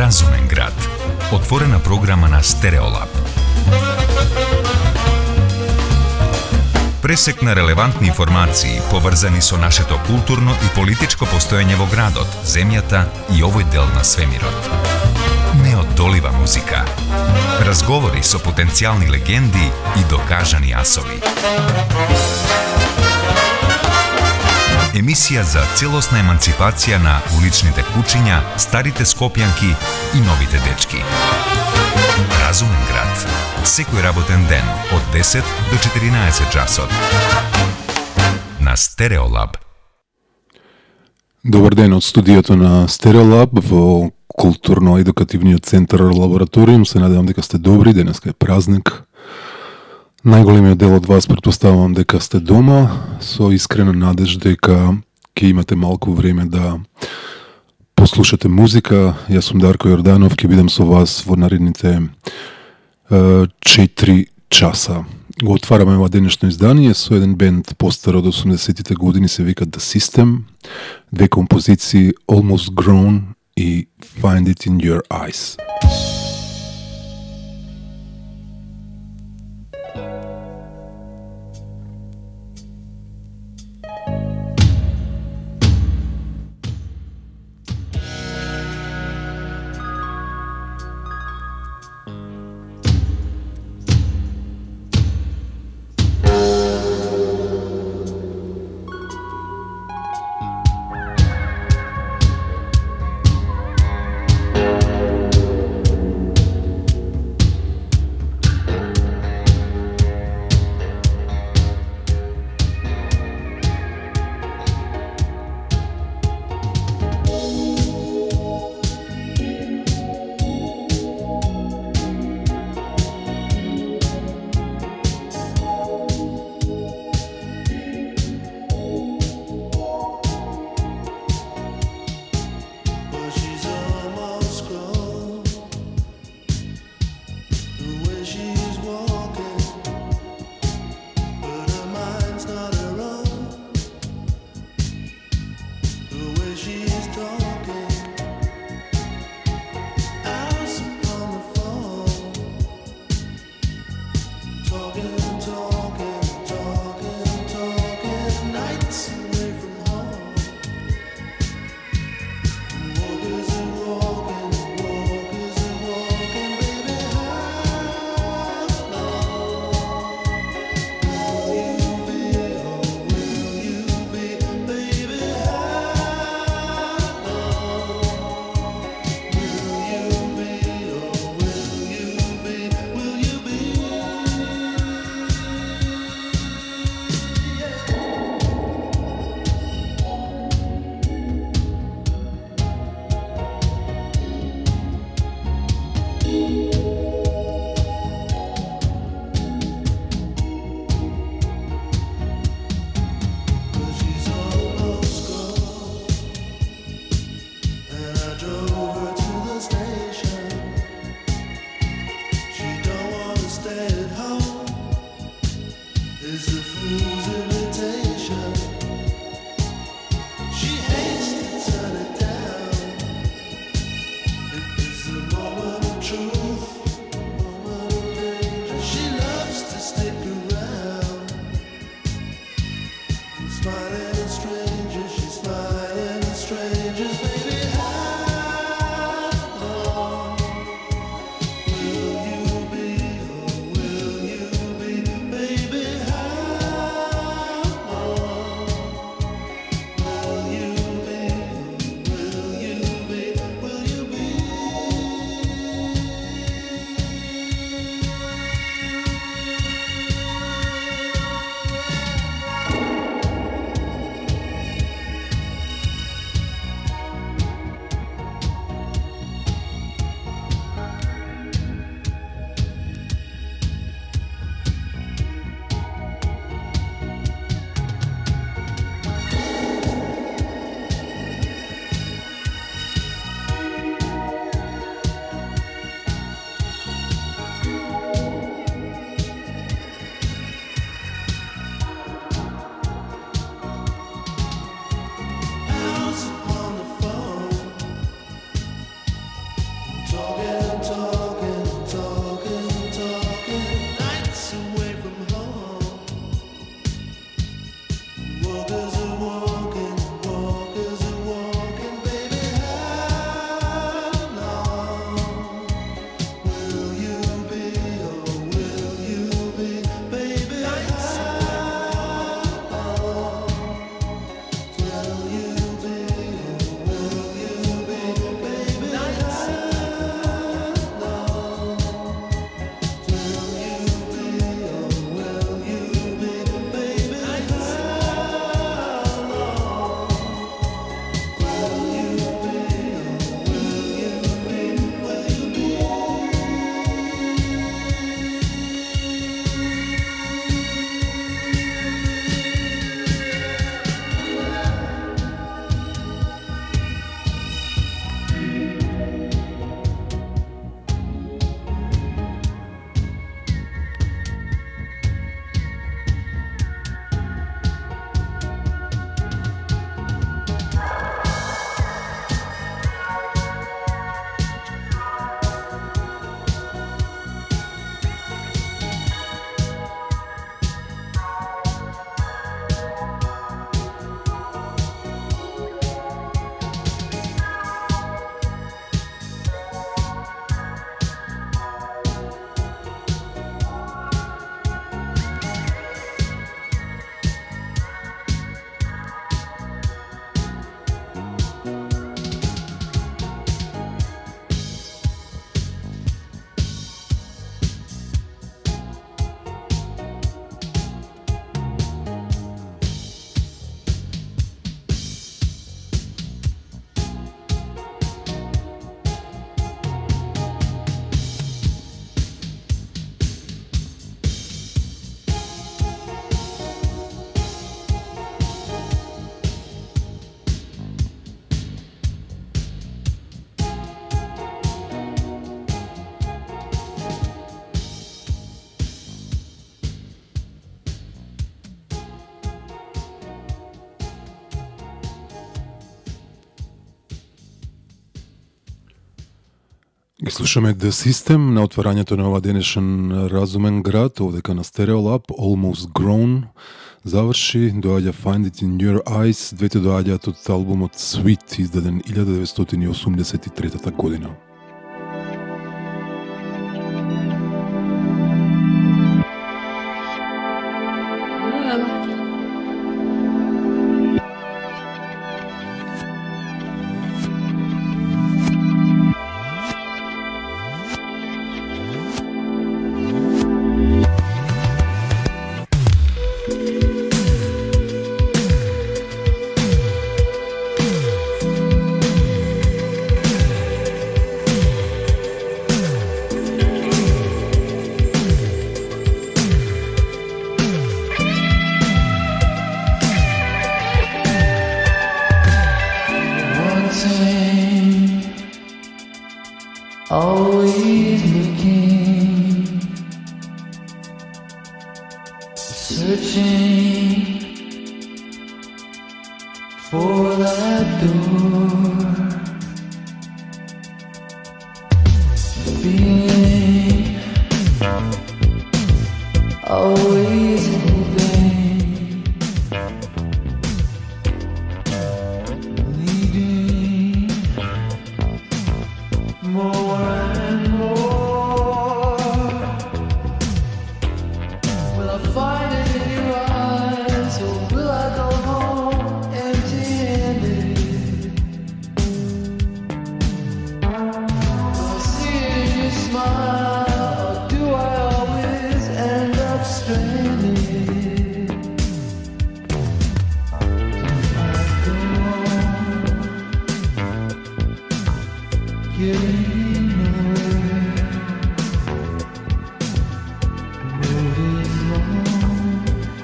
Razumen grad. Otvorena programa na Stereolab. Presek na relevantni informaciji povezani so našето kulturno i političko postojanjevo gradot, zemljata i ovoj del na svemirot. Neodoliva muzika. Razgovori so potencijalni legendi i dokažani asovi. Emisija za celostna emancipacija na ulični tekućinja, starite skopjanki i novite dečki. Razumen grad. Sekoj raboten den od 10 do 14 časov. Na Stereolab. Dobar den od studijata na Stereolab v kulturno-edukatивниот центар Лабораториум. Се надевам дека сте добри, денеска е празник. Најголемиот дел од вас претпоставувам дека сте дома, со искрена надеж дека ќе имате малку време да послушате музика. Јас сум Дарко Јорданов, ќе бидам со вас во наредните 4 часа. Го отвараме ова денешно издание со еден бенд постар од 80-тите години, се викат The System, две композиции Almost Grown и Find It In Your Eyes. Truth И слушаме The System на отварањето на ова денешен разумен град, овдека на Stereolab, Almost Grown заврши, доаѓа Find It In Your Eyes, двете доаѓаат од албумот Sweet, издаден 1983 година. Always looking, searching for that door, feeling, always hoping, leading more and more. Will I find it in your eyes, or will I go home empty-handed? Will I see it in your smile, or do I always end up stranded? Do I go on, getting nowhere? The road is long,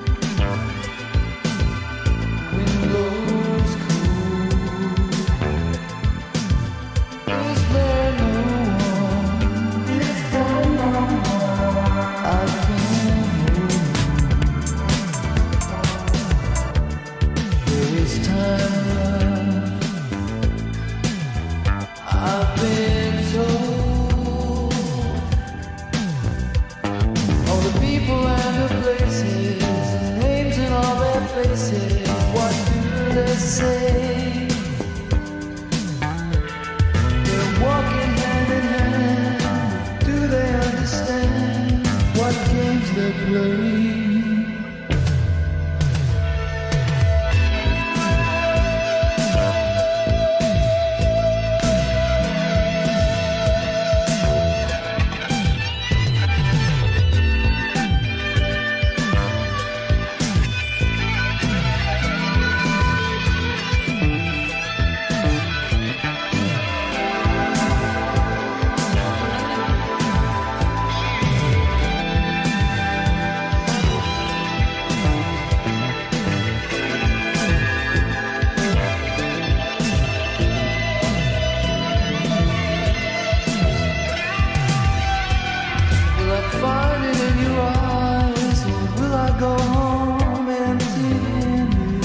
wind blows cold. Is there no one? I can't hold. There is time left, I've been told. All the people and the places, the names and all their faces, what do they say? They're walking hand in hand, do they understand what games they play? Will I find it in your eyes, or will I go home empty-handed?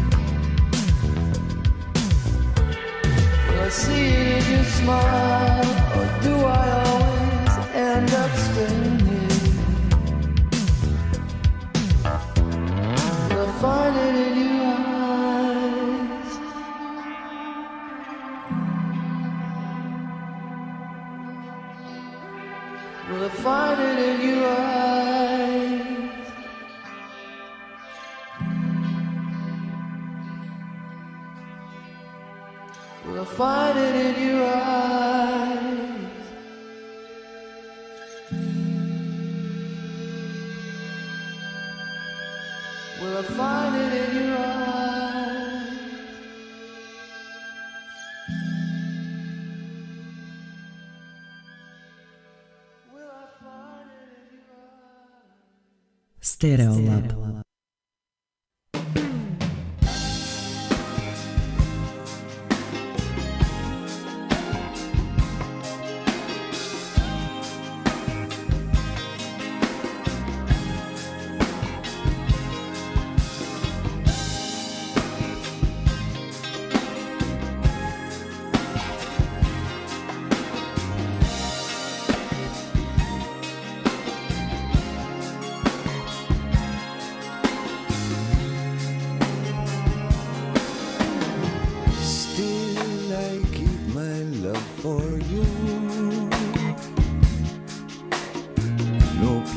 Will I see it in your smile, or do I always end up stranded? Will I find it in your eyes? Will I find it in your eyes? Will I find it in your eyes? Will I find it in your eyes? Will I find it in your eyes? Stereolab.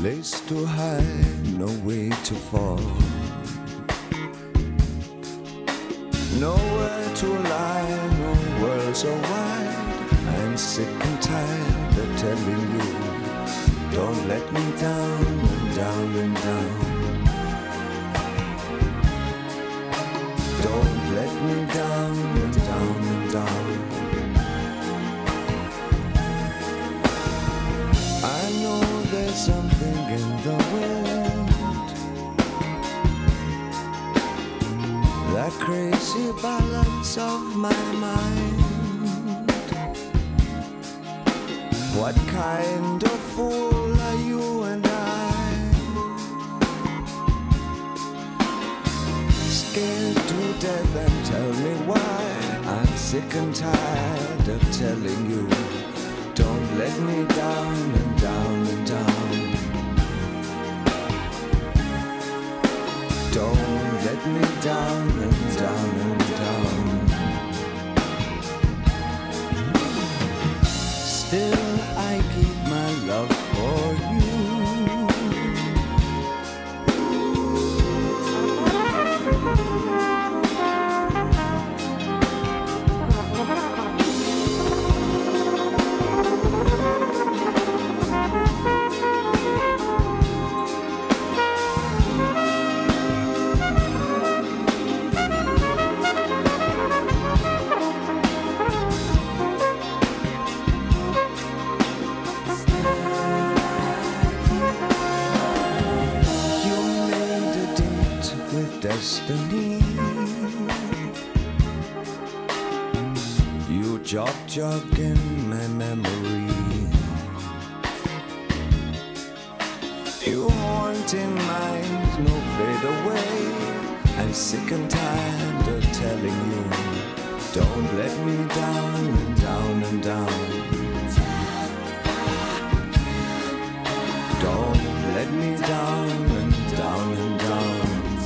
place to hide, no way to fall. Nowhere to lie, no world so wide. I'm sick and tired of telling you, don't let me down and down and down. Don't let me down and down and down. I know there's something in the wind, that crazy balance of my mind. What kind of fool are you and I? Scared to death and tell me why. I'm sick and tired of telling you, don't let me down and down and down. Don't let me down and down and down. Still I keep my love for you. Destiny, you jog in my memory. You haunting mind, no fade away. I'm sick and tired of telling you, don't let me down and down and down. Don't let me down and down and down.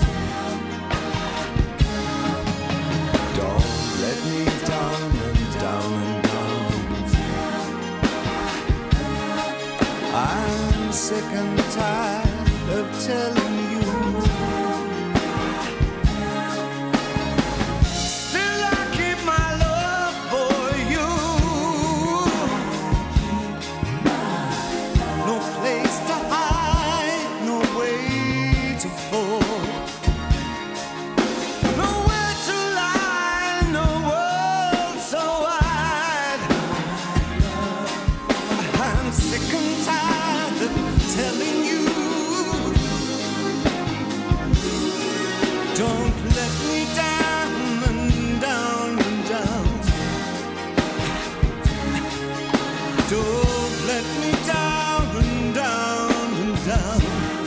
Let me down and down and down. I'm sick and tired of telling you. Still I keep my love for you. No place to hide, no way to fall. Telling you, don't let me down and down and down. Don't let me down and down and down.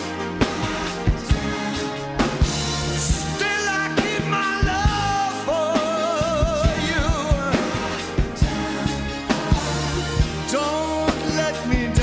Still I keep my love for you. Don't let me down.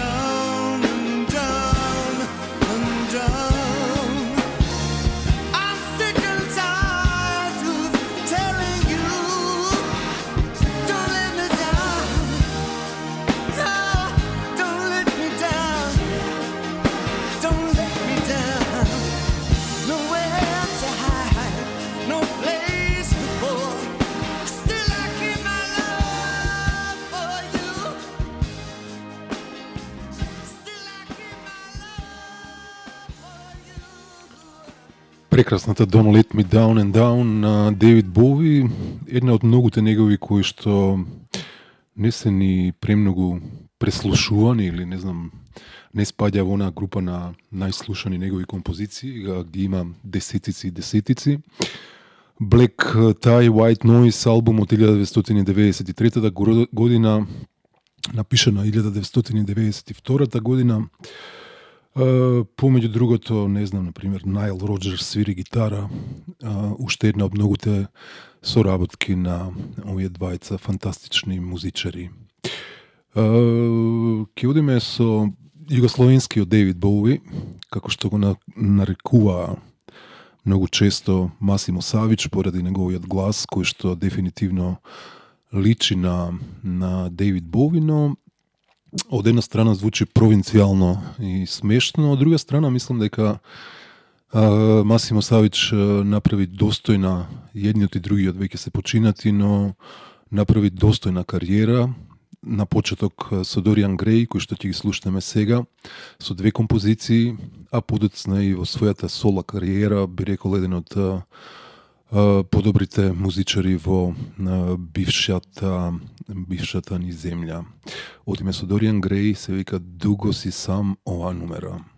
Прекрасната Don't Let Me Down and Down на Дейвид Боуи, една од многуте негови кои што не се ни премногу преслушувани или не знам, не спаѓа во онаа група на најслушани негови композиции, ги има десетици и десетици. Black Tie White Noise албум од 1993 година, напишана 1992 година. Помеѓу другото, не знам, например, Найл Роджерс свири гитара, уште една од многуте соработки на овие двајца фантастични музичари. Ке одиме со југословенскиот Дейвид Боуи, како што го нарекува многу често Масимо Савич поради неговиот глас, кој што дефинитивно личи на Дейвид Боуи, но од една страна звучи провинцијално и смешно, од друга страна мислам дека Масимо Савич направи достојна, едниот и другиот веќе се починати, но направи достојна кариера. На почеток со Дориан Греј, кој што ќе ги слушнеме сега, со 2 композиции, а подоцна и во својата сола кариера, би рекол еден од подобрите музичари во бившата ни земја. Од име со Дориан Греј се вика "Дуго си сам" оваа numera.